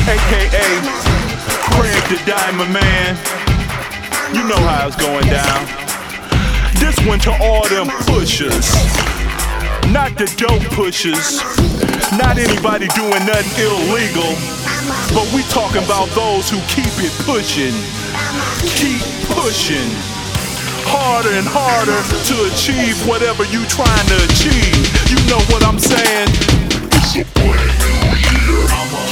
aka Craig the Diamond Man. You know how it's going down. This one to all them pushers, not the dope pushers, not anybody doing nothing illegal, but we talking about those who keep it pushing, keep pushing harder and harder to achieve whatever you trying to achieve. You know what I'm saying? It's a brand new year.